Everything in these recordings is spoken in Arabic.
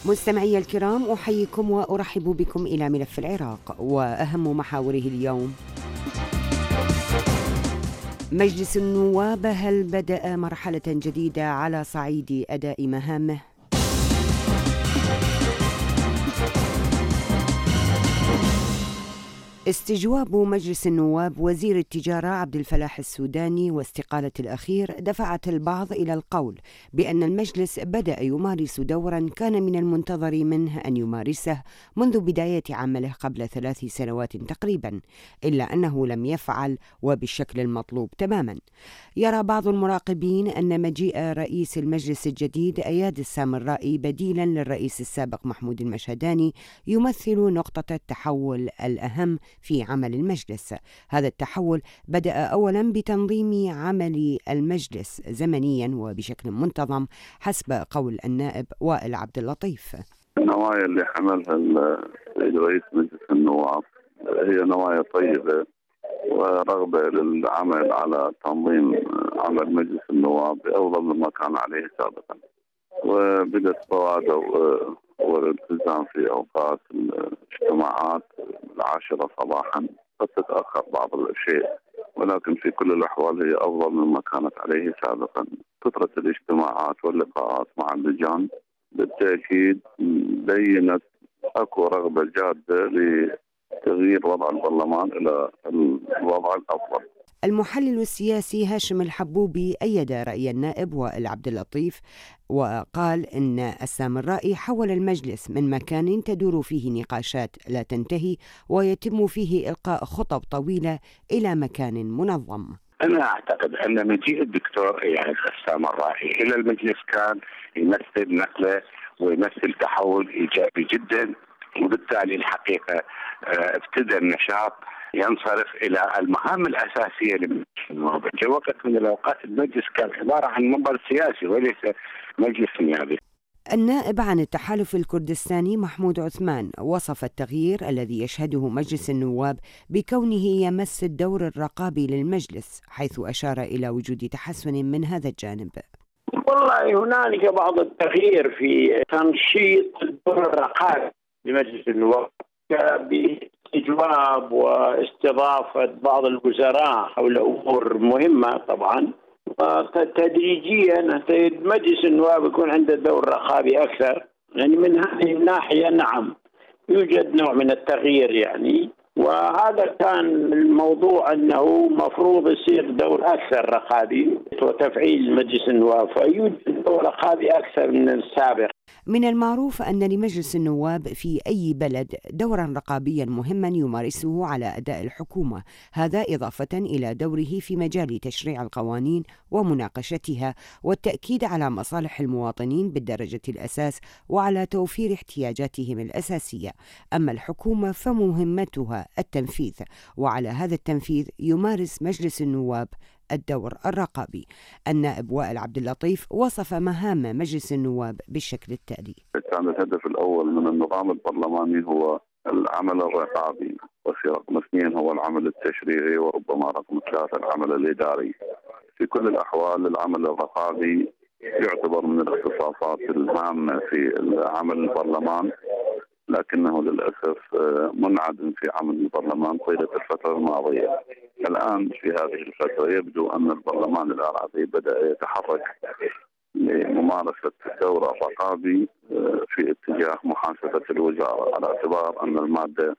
مستمعي الكرام، أحييكم وأرحب بكم إلى ملف العراق. وأهم محاوره اليوم: مجلس النواب هل بدأ مرحلة جديدة على صعيد أداء مهامه؟ استجواب مجلس النواب وزير التجارة عبد الفلاح السوداني واستقالة الأخير دفعت البعض إلى القول بأن المجلس بدأ يمارس دورا كان من المنتظر منه أن يمارسه منذ بداية عمله قبل 3 سنوات تقريبا، إلا أنه لم يفعل وبالشكل المطلوب تماما. يرى بعض المراقبين أن مجيء رئيس المجلس الجديد أياد السامرائي بديلا للرئيس السابق محمود المشهداني يمثل نقطة التحول الأهم في عمل المجلس. هذا التحول بدأ أولا بتنظيم عمل المجلس زمنيا وبشكل منتظم حسب قول النائب وائل عبد اللطيف. النوايا اللي حملها السيد رئيس مجلس النواب هي نوايا طيبة ورغبة للعمل على تنظيم عمل مجلس النواب بأفضل مما كان عليه سابقا، وبدأت بوادر والالتزام في أوقات الاجتماعات 10 صباحا. قد تتأخر بعض الشيء، ولكن في كل الأحوال هي أفضل مما كانت عليه سابقا. كثرة الاجتماعات واللقاءات مع اللجان بالتأكيد بينت أكو رغبة جادة لتغيير وضع البرلمان إلى الوضع الأفضل. المحلل السياسي هاشم الحبوبي أيد رأي النائب وائل عبد اللطيف، وقال إن السامرائي حول المجلس من مكان تدور فيه نقاشات لا تنتهي ويتم فيه إلقاء خطب طويلة إلى مكان منظم. أنا أعتقد أن مجيء الدكتور أياد السامرائي إلى المجلس كان يمثل نقلة ويمثل تحول إيجابي جدا، وبالتالي الحقيقة ابتدى النشاط ينصرف إلى المهام الأساسية لمجلس النواب. في وقت من الأوقات المجلس كان عبارة عن منبر سياسي وليس مجلس نيابي. النائب عن التحالف الكردستاني محمود عثمان وصف التغيير الذي يشهده مجلس النواب بكونه يمس الدور الرقابي للمجلس، حيث أشار إلى وجود تحسن من هذا الجانب. والله هنالك بعض التغيير في تنشيط الدور الرقابي لمجلس النواب باستجواب واستضافة بعض الوزراء حول أمور مهمة طبعا، وتدريجيا مجلس النواب يكون عنده دور رقابي أكثر. يعني من هذه الناحية نعم يوجد نوع من التغيير يعني، وهذا كان الموضوع أنه مفروض يصير دور أكثر رقابي وتفعيل مجلس النواب، فيوجد دور رقابي أكثر من السابق. من المعروف أن لمجلس النواب في أي بلد دورا رقابيا مهما يمارسه على أداء الحكومة، هذا إضافة إلى دوره في مجال تشريع القوانين ومناقشتها والتأكيد على مصالح المواطنين بالدرجة الأساس وعلى توفير احتياجاتهم الأساسية. أما الحكومة فمهمتها التنفيذ، وعلى هذا التنفيذ يمارس مجلس النواب الدور الرقابي. النائب وائل عبد اللطيف وصف مهام مجلس النواب بالشكل التالي: كان الهدف الأول من النظام البرلماني هو العمل الرقابي، وفي رقم 2 هو العمل التشريعي، وربما رقم 3 العمل الإداري. في كل الأحوال العمل الرقابي يعتبر من الاختصاصات الهامة في عمل البرلمان، لكنه للأسف منعدم في عمل البرلمان طيلة الفترة الماضية. الآن في هذه الفترة يبدو أن البرلمان العراقي بدأ يتحرك لممارسة الدور الرقابي في اتجاه محاسبة الوزارة، على اعتبار أن المادة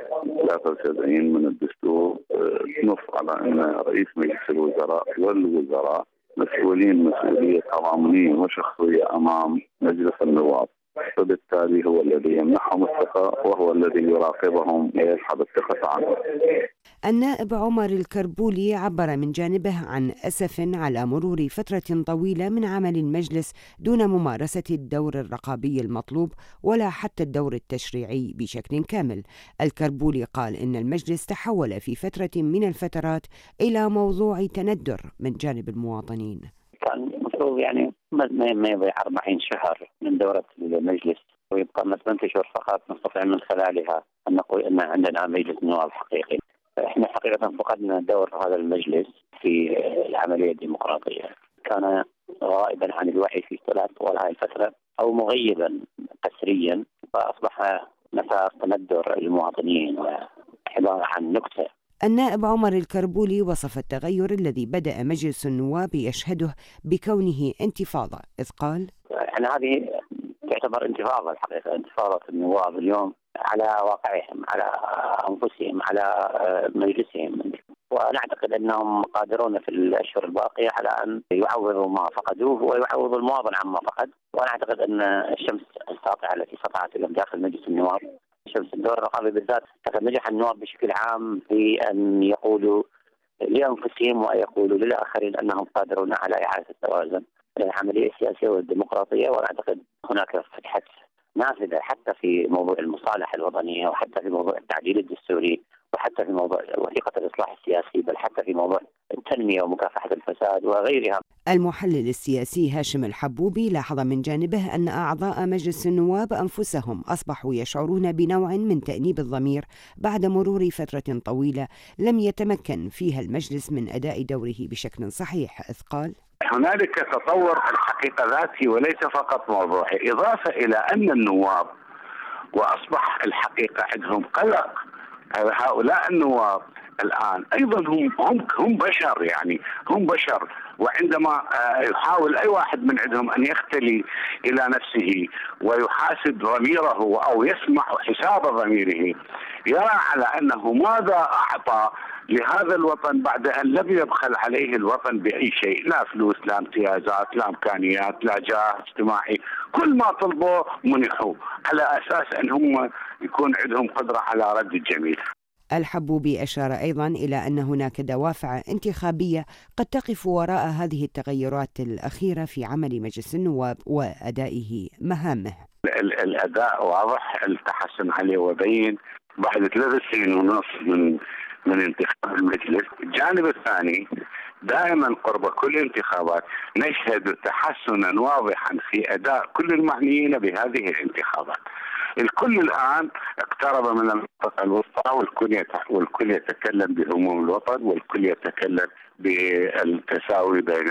73 من الدستور نص على أن رئيس مجلس الوزراء والوزراء مسؤولين مسؤولية تضامنية وشخصية أمام مجلس النواب، فبالتالي هو الذي يمنحهم الثقة وهو الذي يراقبهم ويسحب الثقة عنهم. النائب عمر الكربولي عبر من جانبه عن أسف على مرور فترة طويلة من عمل المجلس دون ممارسة الدور الرقابي المطلوب ولا حتى الدور التشريعي بشكل كامل. الكربولي قال إن المجلس تحول في فترة من الفترات إلى موضوع تندر من جانب المواطنين. كان المفروض يعني ما يضيع 40 شهر من دورة المجلس ويبقى مثلا 8 أشهر فقط نستطيع من خلالها أن نقول أن عندنا مجلس نواب حقيقي. احنا حقيقة فقدنا دور هذا المجلس في العملية الديمقراطية، كان غائبا عن الوعي في طوال هذه الفترة أو مغيبا قسريا، فأصبح مسار تندر المواطنين وعبارة عن نكتة. النائب عمر الكربولي وصف التغير الذي بدأ مجلس النواب يشهده بكونه انتفاضة، إذ قال: يعني هذه تعتبر انتفاضة الحقيقة، انتفاضة النواب اليوم على واقعهم، على أنفسهم، على مجلسهم، ونعتقد أنهم قادرون في الأشهر الباقية على أن يعوضوا ما فقدوه ويعوضوا المواطن عما فقد. وأنا أعتقد أن الشمس الساطعة التي سطعت اليوم داخل مجلس النواب، شمس الدور الرقابي بالذات، لقد نجح النواب بشكل عام في أن يقولوا لأنفسهم ويقولوا للآخرين أنهم قادرون على إعادة التوازن العملية السياسية والديمقراطية. وأنا أعتقد هناك فتحة نافذة حتى في موضوع المصالحة الوطنية، وحتى في موضوع التعديل الدستوري، وحتى في موضوع وثيقة الإصلاح السياسي، بل حتى في موضوع التنمية ومكافحة الفساد وغيرها. المحلل السياسي هاشم الحبوبي لاحظ من جانبه أن أعضاء مجلس النواب أنفسهم أصبحوا يشعرون بنوع من تأنيب الضمير بعد مرور فترة طويلة لم يتمكن فيها المجلس من أداء دوره بشكل صحيح، إذ قال: هنالك تطور الحقيقة ذاتي وليس فقط موضوعي، إضافة إلى أن النواب وأصبح الحقيقة عندهم قلق. هؤلاء النواب الآن أيضا هم بشر، يعني هم بشر، وعندما يحاول أي واحد من عندهم أن يختلي إلى نفسه ويحاسب ضميره أو يسمع حساب ضميره، يرى على أنه ماذا أعطى لهذا الوطن بعد أن لم يبخل عليه الوطن بأي شيء، لا فلوس، لا امتيازات، لا إمكانيات، لا جاه اجتماعي. كل ما طلبوا منحوا على أساس أن هم يكون عندهم قدرة على رد الجميل. الحبوبي أشار أيضا إلى أن هناك دوافع انتخابية قد تقف وراء هذه التغيرات الأخيرة في عمل مجلس النواب وأدائه مهامه. الأداء واضح، التحسن عليه وبين بعد 3 سنين ونص من انتخاب المجلس. الجانب الثاني، دائما قرب كل انتخابات نشهد تحسنا واضحا في أداء كل المعنيين بهذه الانتخابات. الكل الآن اقترب من المنطقة الوسطى، والكل يتكلم بهموم الوطن، والكل يتكلم بالتساوي بين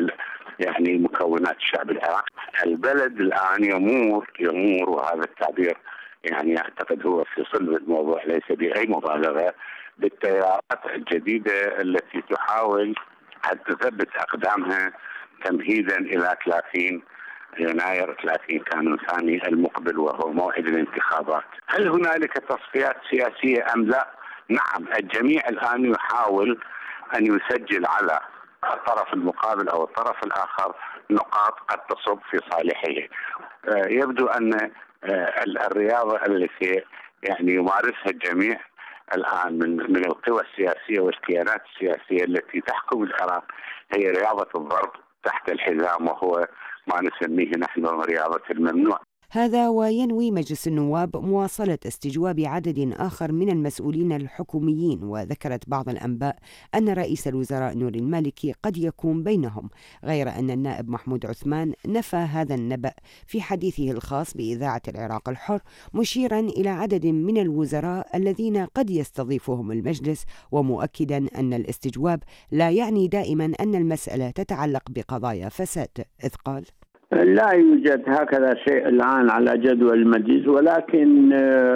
يعني مكونات الشعب العراقي. البلد الآن يمور، وهذا التعبير يعني أعتقد هو في صلب الموضوع ليس بأي مبالغة، بالتيارات الجديدة التي تحاول أن تثبت أقدامها تمهيدا إلى 30 يناير 30 كانون ثاني المقبل، وهو موعد الانتخابات. هل هنالك تصفيات سياسية أم لا؟ نعم، الجميع الآن يحاول أن يسجل على الطرف المقابل أو الطرف الآخر نقاط قد تصب في صالحه. يبدو أن الرياضة التي يعني يمارسها الجميع الآن من القوى السياسية والكيانات السياسية التي تحكم العراق هي رياضة الضرب تحت الحزام، وهو ما نسميه نحن رياضة الممنوع. هذا وينوي مجلس النواب مواصلة استجواب عدد آخر من المسؤولين الحكوميين، وذكرت بعض الأنباء أن رئيس الوزراء نور المالكي قد يكون بينهم، غير أن النائب محمود عثمان نفى هذا النبأ في حديثه الخاص بإذاعة العراق الحر، مشيرا إلى عدد من الوزراء الذين قد يستضيفهم المجلس، ومؤكدا أن الاستجواب لا يعني دائما أن المسألة تتعلق بقضايا فساد، إذ قال: لا يوجد هكذا شيء الآن على جدول المجلس، ولكن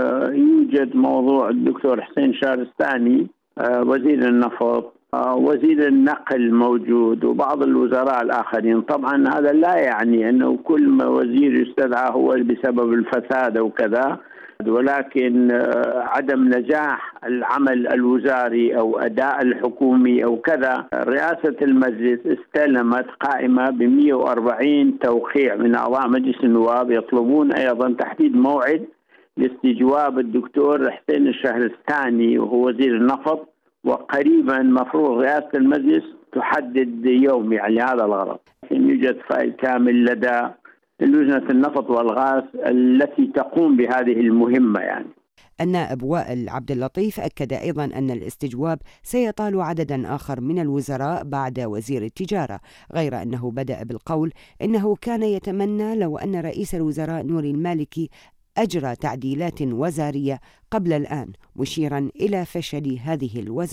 يوجد موضوع الدكتور حسين شارستاني وزير النفط، وزير النقل موجود، وبعض الوزراء الآخرين. طبعا هذا لا يعني أنه كل وزير يستدعى هو بسبب الفساد أو كذا، ولكن عدم نجاح العمل الوزاري أو أداء الحكومي أو كذا. رئاسة المجلس استلمت قائمة ب140 توقيع من أعضاء مجلس النواب يطلبون أيضا تحديد موعد لاستجواب الدكتور حسين الشهرستاني وهو وزير النفط، وقريبا مفروض رئاسة المجلس تحدد يوم يعني هذا الغرض. يوجد فايل كامل لدى لجنة النفط والغاز التي تقوم بهذه المهمة يعني. النائب وائل عبد اللطيف أكد أيضا أن الاستجواب سيطال عددا آخر من الوزراء بعد وزير التجارة، غير أنه بدأ بالقول إنه كان يتمنى لو أن رئيس الوزراء نور المالكي أجرى تعديلات وزارية قبل الآن، مشيرا إلى فشل هذه الوزارة.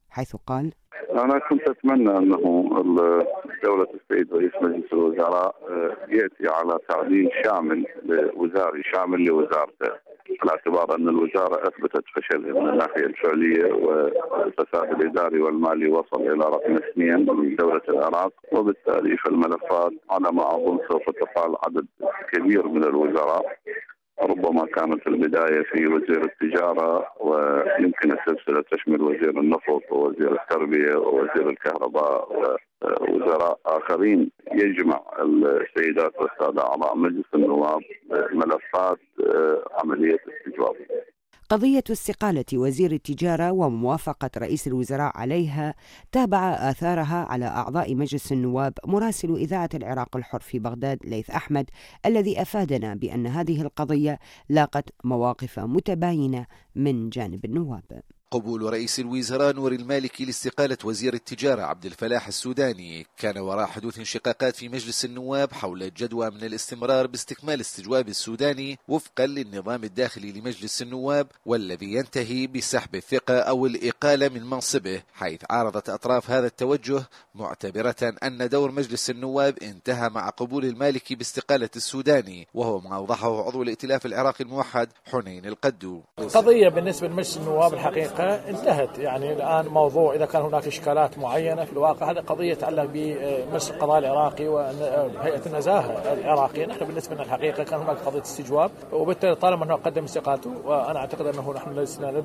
حيث قال: أنا كنت أتمنى أنه دولة السيد رئيس مجلس الوزراء يأتي على تعديل شامل وزاري شامل لوزارته، على اعتبار أن الوزارة أثبتت فشلها من الناحية الفعلية، والفساد الإداري والمالي وصل إلى رقم 2 من دولة العراق، وبالتالي فالملفات على ما أظن سوف تقال عدد كبير من الوزراء. ربما كانت البداية في وزير التجارة، ويمكن السلسلة تشمل وزير النفط ووزير التربية ووزير الكهرباء ووزراء آخرين. يجمع السيدات والسادة أعضاء مجلس النواب ملفات عملية الاستجواب. قضية استقالة وزير التجارة وموافقة رئيس الوزراء عليها تابع آثارها على أعضاء مجلس النواب مراسل إذاعة العراق الحر في بغداد ليث أحمد، الذي أفادنا بأن هذه القضية لاقت مواقف متباينة من جانب النواب. قبول رئيس الوزراء نور المالكي لاستقالة وزير التجارة عبد الفلاح السوداني كان وراء حدوث انشقاقات في مجلس النواب حول الجدوى من الاستمرار باستكمال استجواب السوداني وفقا للنظام الداخلي لمجلس النواب، والذي ينتهي بسحب الثقة أو الإقالة من منصبه، حيث عارضت أطراف هذا التوجه معتبرة أن دور مجلس النواب انتهى مع قبول المالكي باستقالة السوداني، وهو ما أوضحه عضو الائتلاف العراقي الموحد حنين القدو. قضية بالنسبة لمجلس النواب الحقيقة انتهت، يعني الآن موضوع إذا كان هناك إشكالات معينة في الواقع، هذه قضية تتعلق بمجلس القضاء العراقي وهيئة النزاهة العراقية. نحن بالنسبة لنا الحقيقة كان هناك قضية استجواب، وبالتالي طالما أنه قدم استقالته، وأنا أعتقد أنه نحن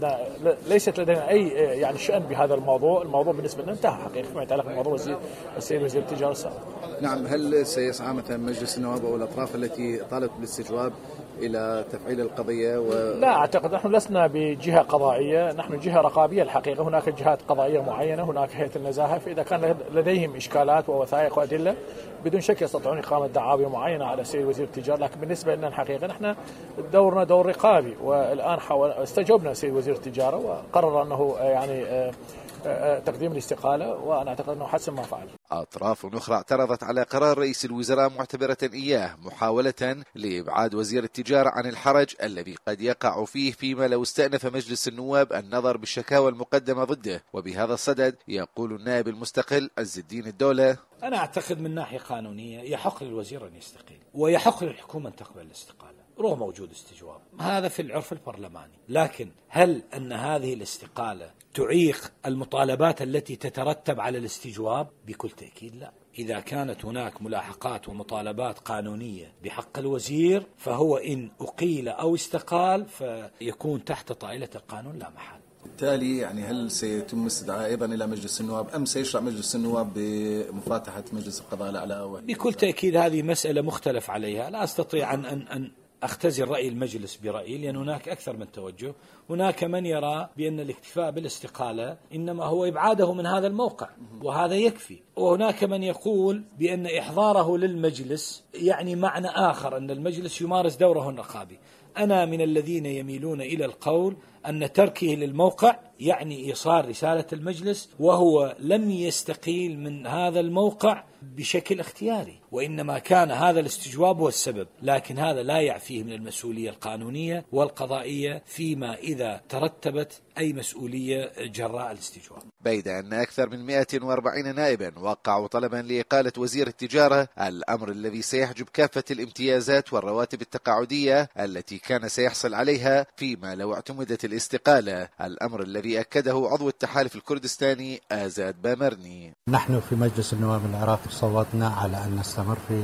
ليست لدينا أي يعني شأن بهذا الموضوع. الموضوع بالنسبة لنا انتهى حقيقة فيما يتعلق بموضوع السيد وزير التجارة السابق. نعم، هل سيسعى مثلا مجلس النواب أو الأطراف التي طالت بالاستجواب إلى تفعيل القضية؟ لا أعتقد، نحن لسنا بجهة قضائية، نحن جهة رقابية الحقيقة. هناك جهات قضائية معينة، هناك هيئة النزاهة، فإذا كان لديهم إشكالات ووثائق وأدلة بدون شك يستطيعون إقامة دعاوى معينة على السيد وزير التجارة. لكن بالنسبة لنا الحقيقة نحن دورنا دور رقابي، والآن استجوبنا السيد وزير التجارة وقرر أنه يعني تقديم الاستقالة، وأنا أعتقد أنه حسن ما فعل. أطراف أخرى اعترضت على قرار رئيس الوزراء معتبرة إياه محاولة لإبعاد وزير التجارة عن الحرج الذي قد يقع فيه فيما لو استأنف مجلس النواب النظر بالشكاوى المقدمة ضده. وبهذا الصدد يقول النائب المستقل عز الدين الدولة: أنا أعتقد من ناحية قانونية يحق للوزير أن يستقيل، ويحق للحكومة أن تقبل الاستقالة رغم وجود استجواب، هذا في العرف البرلماني. لكن هل أن هذه الاستقالة تعيق المطالبات التي تترتب على الاستجواب؟ بكل تأكيد لا. إذا كانت هناك ملاحقات ومطالبات قانونية بحق الوزير، فهو إن أقيل أو استقال فيكون تحت طائلة القانون لا محال. بالتالي يعني هل سيتم استدعاء أيضا إلى مجلس النواب، أم سيشرع مجلس النواب بمفاتحة مجلس القضاء الأعلى؟ بكل تأكيد هذه مسألة مختلف عليها، لا أستطيع أن أختزل رأي المجلس برأيي، لأن هناك أكثر من توجه. هناك من يرى بأن الاكتفاء بالاستقالة إنما هو إبعاده من هذا الموقع وهذا يكفي، وهناك من يقول بأن إحضاره للمجلس يعني معنى آخر، أن المجلس يمارس دوره الرقابي. أنا من الذين يميلون إلى القول أن تركه للموقع يعني إيصال رسالة المجلس، وهو لم يستقيل من هذا الموقع بشكل اختياري، وإنما كان هذا الاستجواب هو السبب. لكن هذا لا يعفيه من المسؤولية القانونية والقضائية فيما إذا ترتبت أي مسؤولية جراء الاستجواب. بيد أن أكثر من 140 نائبا وقعوا طلبا لإقالة وزير التجارة، الأمر الذي سيحجب كافة الامتيازات والرواتب التقاعدية التي كان سيحصل عليها فيما لو اعتمدت الاستقالة، الأمر الذي أكده عضو التحالف الكردستاني آزاد بامرني. نحن في مجلس النواب العراقي صوتنا على أن نستمر في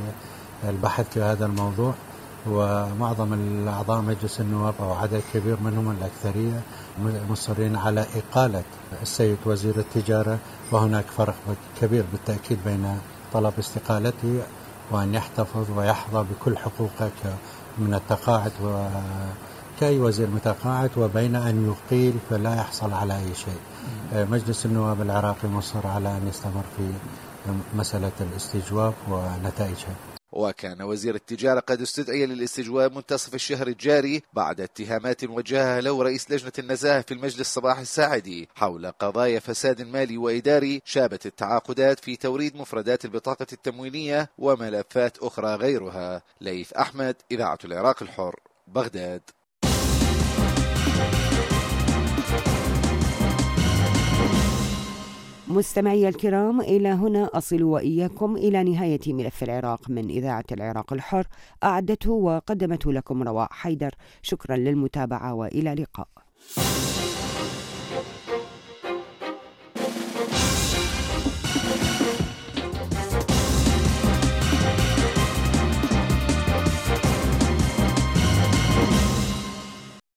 البحث في هذا الموضوع، ومعظم الأعضاء مجلس النواب أو عدد كبير منهم الأكثرية مصرين على إقالة السيد وزير التجارة. وهناك فرق كبير بالتأكيد بين طلب استقالته وأن يحتفظ ويحظى بكل حقوقه من التقاعد كأي وزير متقاعد، وبين أن يقيل فلا يحصل على أي شيء. مجلس النواب العراقي مصر على أن يستمر في مسألة الاستجواب ونتائجها. وكان وزير التجارة قد استدعي للاستجواب منتصف الشهر الجاري بعد اتهامات وجهها له رئيس لجنة النزاهة في المجلس صباح الساعدي حول قضايا فساد مالي وإداري شابت التعاقدات في توريد مفردات البطاقة التموينية وملفات أخرى غيرها. ليث أحمد، إذاعة العراق الحر، بغداد. مستمعي الكرام، إلى هنا أصل وإياكم إلى نهاية ملف العراق من إذاعة العراق الحر، أعدته وقدمته لكم رواء حيدر. شكرا للمتابعة وإلى اللقاء.